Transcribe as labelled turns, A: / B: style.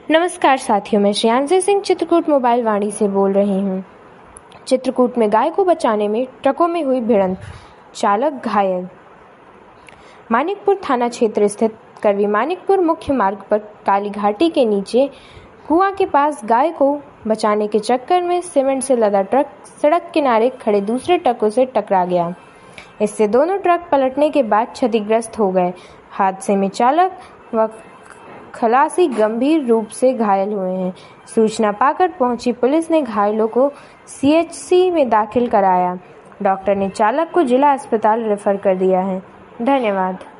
A: नमस्कार साथियों, मैं श्रेयांशी सिंह चित्रकूट मोबाइल वाणी से बोल रही हूँ। चित्रकूट में गाय को बचाने में ट्रकों में हुई भिड़ंत, चालक घायल। मानिकपुर थाना क्षेत्र स्थित करवी मानिकपुर मुख्य मार्ग पर काली घाटी के नीचे कुआं के पास गाय को बचाने के चक्कर में सीमेंट से लदा ट्रक सड़क किनारे खड़े दूसरे ट्रकों से टकरा गया। इससे दोनों ट्रक पलटने के बाद क्षतिग्रस्त हो गए। हादसे में चालक व खलासी गंभीर रूप से घायल हुए हैं। सूचना पाकर पहुंची पुलिस ने घायलों को सीएचसी में दाखिल कराया। डॉक्टर ने चालक को जिला अस्पताल रेफर कर दिया है। धन्यवाद।